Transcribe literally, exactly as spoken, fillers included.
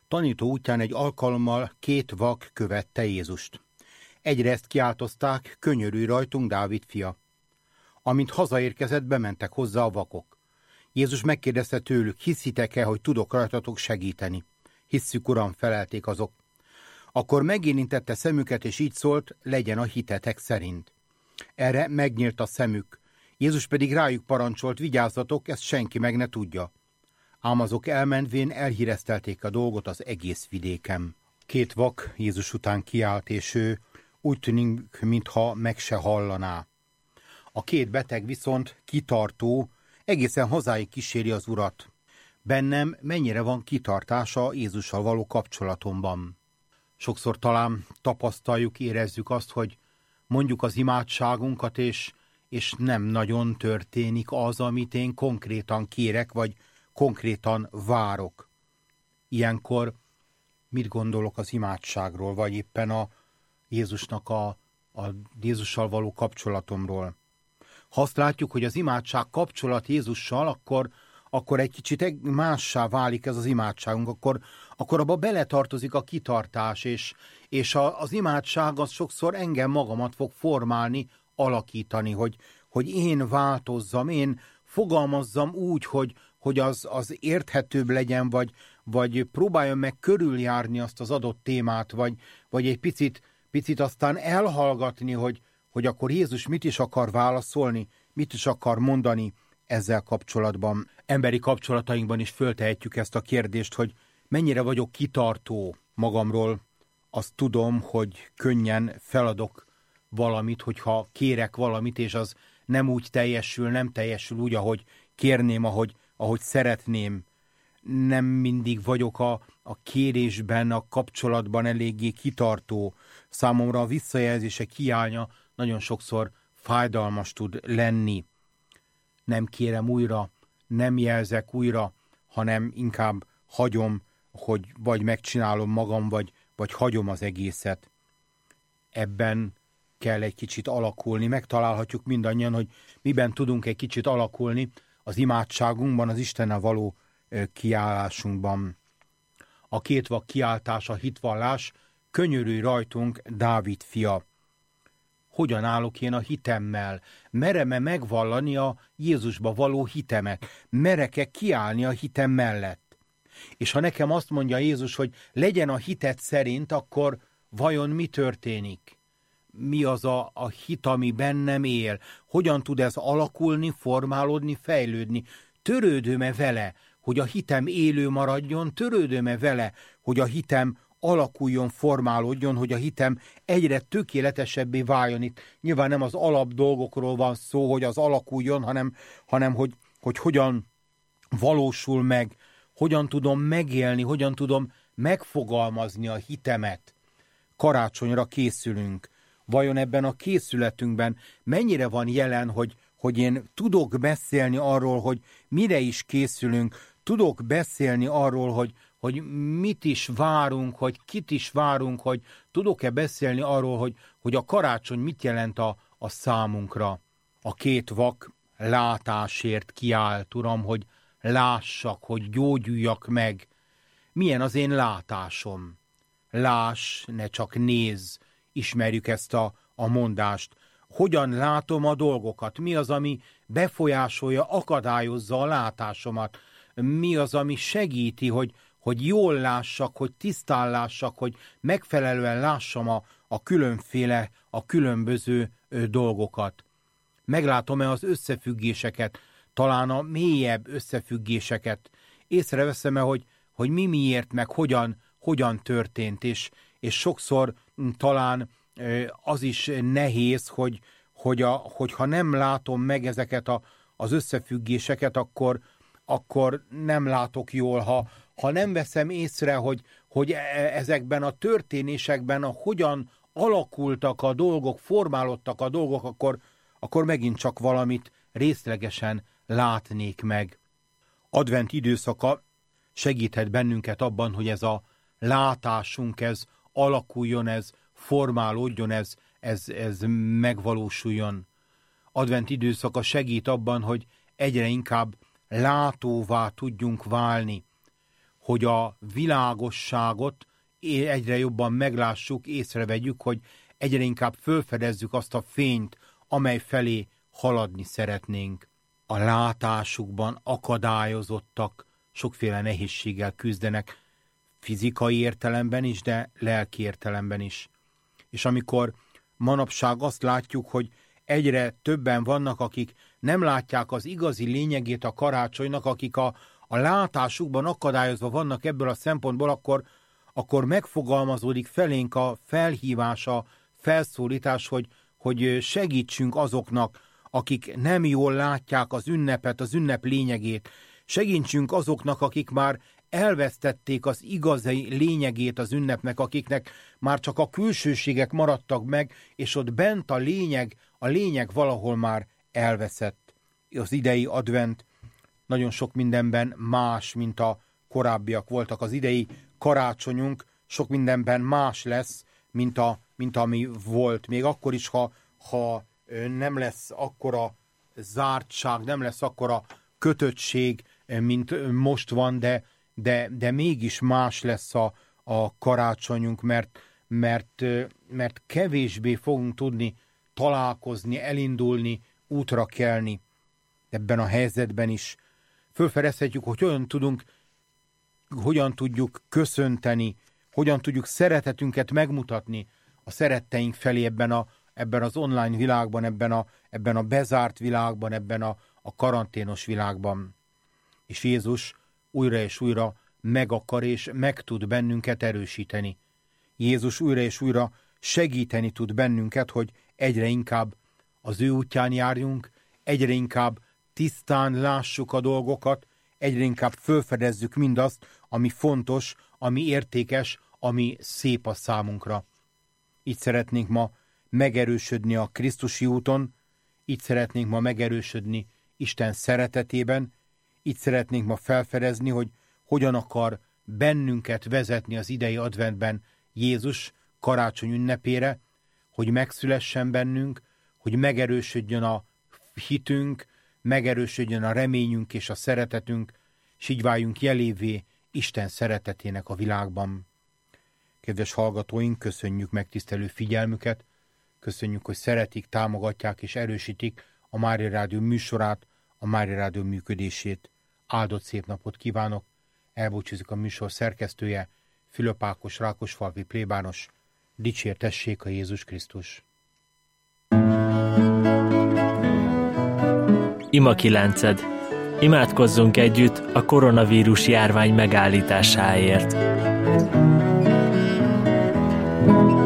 Tanító útján egy alkalommal két vak követte Jézust. Egyre ezt kiáltozták: könyörülj rajtunk, Dávid fia. Amint hazaérkezett, bementek hozzá a vakok. Jézus megkérdezte tőlük: hiszitek-e, hogy tudok rajtatok segíteni? Hisszük, Uram, felelték azok. Akkor megérintette szemüket, és így szólt: legyen a hitetek szerint. Erre megnyílt a szemük. Jézus pedig rájuk parancsolt: vigyázzatok, ezt senki meg ne tudja. Ám azok elmenvén elhíreztelték a dolgot az egész vidéken. Két vak Jézus után kiállt, és ő úgy tűnik, mintha meg se hallaná. A két beteg viszont kitartó, egészen hazáig kíséri az Urat. Bennem mennyire van kitartása Jézussal való kapcsolatomban? Sokszor talán tapasztaljuk, érezzük azt, hogy mondjuk az imádságunkat, és, és nem nagyon történik az, amit én konkrétan kérek, vagy konkrétan várok. Ilyenkor mit gondolok az imádságról, vagy éppen a Jézusnak a, a Jézussal való kapcsolatomról? Ha azt látjuk, hogy az imádság kapcsolat Jézussal, akkor, akkor egy kicsit mássá válik ez az imádságunk, akkor, akkor abba beletartozik a kitartás, és, és a, az imádság az sokszor engem magamat fog formálni, alakítani, hogy, hogy én változzam, én fogalmazzam úgy, hogy, hogy az, az érthetőbb legyen, vagy, vagy próbáljam meg körüljárni azt az adott témát, vagy, vagy egy picit, picit aztán elhallgatni, hogy, hogy akkor Jézus mit is akar válaszolni, mit is akar mondani ezzel kapcsolatban. Emberi kapcsolatainkban is föltehetjük ezt a kérdést, hogy mennyire vagyok kitartó magamról. Azt tudom, hogy könnyen feladok valamit, hogyha kérek valamit, és az nem úgy teljesül, nem teljesül úgy, ahogy kérném, ahogy, ahogy szeretném. Nem mindig vagyok a, a kérésben, a kapcsolatban eléggé kitartó. Számomra a visszajelzések hiánya nagyon sokszor fájdalmas tud lenni. Nem kérem újra, nem jelzek újra, hanem inkább hagyom, hogy vagy megcsinálom magam, vagy, vagy hagyom az egészet. Ebben kell egy kicsit alakulni. Megtalálhatjuk mindannyian, hogy miben tudunk egy kicsit alakulni az imádságunkban, az Istennel való kiállásunkban. A két vak kiáltás, a hitvallás: könyörülj rajtunk, Dávid fia. Hogyan állok én a hitemmel? Merem-e megvallani a Jézusba való hitemet? Merek-e kiállni a hitem mellett? És ha nekem azt mondja Jézus, hogy legyen a hited szerint, akkor vajon mi történik? Mi az a, a hit, ami bennem él? Hogyan tud ez alakulni, formálódni, fejlődni? Törődöm-e vele, hogy a hitem élő maradjon? Törődöm-e vele, hogy a hitem alakuljon, formálódjon, hogy a hitem egyre tökéletesebbé váljon? Itt nyilván nem az alap dolgokról van szó, hogy az alakuljon, hanem, hanem hogy, hogy hogyan valósul meg, hogyan tudom megélni, hogyan tudom megfogalmazni a hitemet. Karácsonyra készülünk. Vajon ebben a készületünkben mennyire van jelen, hogy, hogy én tudok beszélni arról, hogy mire is készülünk, tudok beszélni arról, hogy, hogy mit is várunk, hogy kit is várunk, hogy tudok-e beszélni arról, hogy, hogy a karácsony mit jelent a, a számunkra. A két vak látásért kiállt, Uram, hogy lássak, hogy gyógyuljak meg. Milyen az én látásom? Láss, ne csak nézz. Ismerjük ezt a, a mondást. Hogyan látom a dolgokat? Mi az, ami befolyásolja, akadályozza a látásomat? Mi az, ami segíti, hogy, hogy jól lássak, hogy tisztán lássak, hogy megfelelően lássam a, a különféle, a különböző ö, dolgokat? Meglátom-e az összefüggéseket, talán a mélyebb összefüggéseket? Észreveszem-e, hogy, hogy mi miért, meg hogyan, hogyan történt, és, és sokszor talán az is nehéz, hogy, hogy a, hogyha nem látom meg ezeket a, az összefüggéseket, akkor, akkor nem látok jól. Ha, ha nem veszem észre, hogy, hogy ezekben a történésekben a hogyan alakultak a dolgok, formálódtak a dolgok, akkor, akkor megint csak valamit részlegesen látnék meg. Advent időszaka segíthet bennünket abban, hogy ez a látásunk, ez alakuljon, ez formálódjon, ez, ez, ez megvalósuljon. Advent időszaka segít abban, hogy egyre inkább látóvá tudjunk válni, hogy a világosságot egyre jobban meglássuk, észrevegyük, hogy egyre inkább fölfedezzük azt a fényt, amely felé haladni szeretnénk. A látásukban akadályozottak, sokféle nehézséggel küzdenek, fizikai értelemben is, de lelki értelemben is. És amikor manapság azt látjuk, hogy egyre többen vannak, akik nem látják az igazi lényegét a karácsonynak, akik a, a látásukban akadályozva vannak ebből a szempontból, akkor, akkor megfogalmazódik felénk a felhívás, a felszólítás, hogy, hogy segítsünk azoknak, akik nem jól látják az ünnepet, az ünnep lényegét. Segítsünk azoknak, akik már elvesztették az igazi lényegét az ünnepnek, akiknek már csak a külsőségek maradtak meg, és ott bent a lényeg, a lényeg valahol már elveszett. Az idei advent nagyon sok mindenben más, mint a korábbiak voltak. Az idei karácsonyunk sok mindenben más lesz, mint, a, mint ami volt. Még akkor is, ha, ha nem lesz akkora zártság, nem lesz akkora kötöttség, mint most van, de, de, de mégis más lesz a, a karácsonyunk, mert, mert, mert kevésbé fogunk tudni találkozni, elindulni, útra kelni. Ebben a helyzetben is fölfedezhetjük, hogy hogyan tudunk, hogyan tudjuk köszönteni, hogyan tudjuk szeretetünket megmutatni a szeretteink felé ebben, a, ebben az online világban, ebben a, ebben a bezárt világban, ebben a, a karanténos világban. És Jézus újra és újra meg akar és meg tud bennünket erősíteni. Jézus újra és újra segíteni tud bennünket, hogy egyre inkább az ő útján járjunk, egyre inkább tisztán lássuk a dolgokat, egyre inkább fölfedezzük mindazt, ami fontos, ami értékes, ami szép a számunkra. Így szeretnénk ma megerősödni a Krisztusi úton, így szeretnénk ma megerősödni Isten szeretetében, így szeretnénk ma felfedezni, hogy hogyan akar bennünket vezetni az idei adventben Jézus karácsony ünnepére, hogy megszülessen bennünk, hogy megerősödjön a hitünk, megerősödjön a reményünk és a szeretetünk, és így váljunk jelévé Isten szeretetének a világban. Kedves hallgatóink, köszönjük megtisztelő figyelmüket, köszönjük, hogy szeretik, támogatják és erősítik a Mária Rádió műsorát, a Mária Rádió működését. Áldott szép napot kívánok, elbúcsúzik a műsor szerkesztője, Fülöp Ákos, rákosfalvi plébános. Dicsértessék a Jézus Krisztus! Ima kilenced. Imádkozzunk együtt a koronavírus járvány megállításáért.